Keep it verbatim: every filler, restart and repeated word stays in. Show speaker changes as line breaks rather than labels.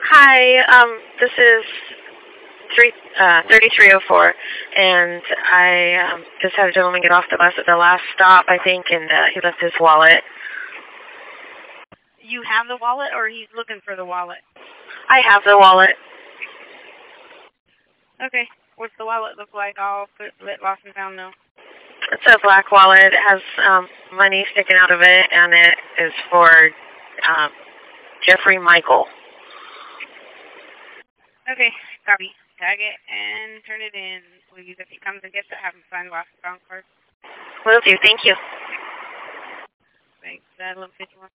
Hi, um, this is three uh, thirty-three oh four, and I um, just had a gentleman get off the bus at the last stop, I think, and uh, he left his wallet.
You have the wallet, or he's looking for the wallet?
I have the wallet.
Okay. What's the wallet look like? I'll put, let Lost and Found know.
It's a black wallet. It has um, money sticking out of it, and it is for um, Jeffrey Michael.
Okay, copy. Tag it and turn it in, please. If he comes and gets it, have him sign Lost and Found card.
Will do. Thank you.
Thanks. Uh, eleven fifty-one.